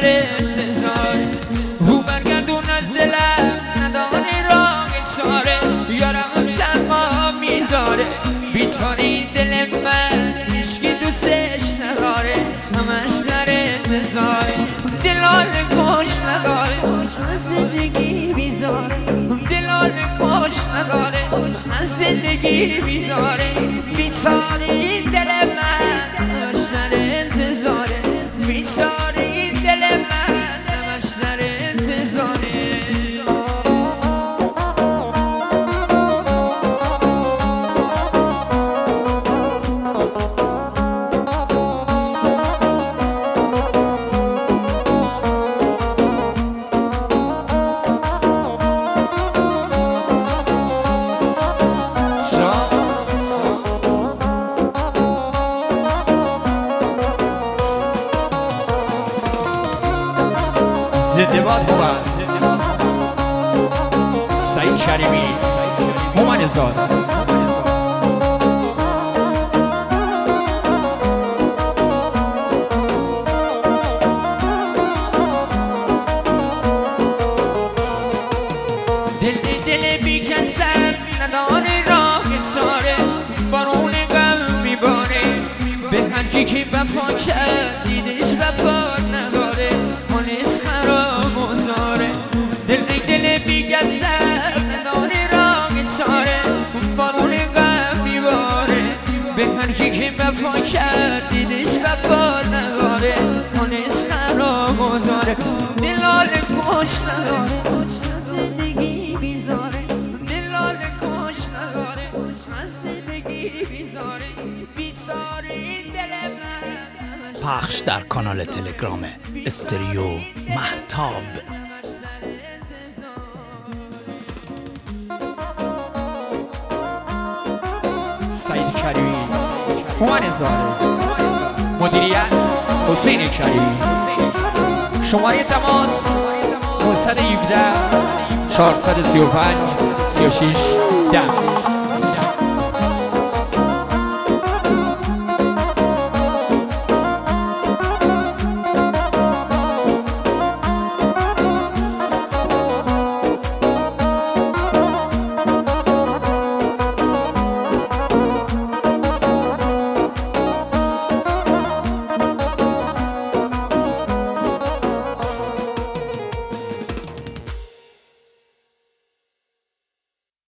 انتظار رو برگردون از دلم نداری راه چاره یارم سرما میداره بیچاره این دل من هیچکی دوستش نداره همش در انتظاره دلال کش نداره از زندگی بیزاره دلال کش نداره از زندگی بیزاره بیچاره این دل من همش در انتظاره بیچاره این دل من همش در انتظاره زنده باد بود سعید کریمی هومن زاد دل بی کسم نداره راه چاره بارون غم میباره به هر کی که وفا کرد دیدش وفا نداره مانش خراب و زاره دل بی کسم نداره راه چاره بارون غم میباره به هر کی که وفا کرد دیدش وفا نداره مانش خراب و زاره دلال کش نداره زندگی بیزاره دلال کش نداره از زندگی بیزاره بیزاره این دل من پخش در کانال تلگرام استریو مهتاب. سعید کریمی هومن زاده مدیریت حسین کریمی شماره تماس 917 435 36 10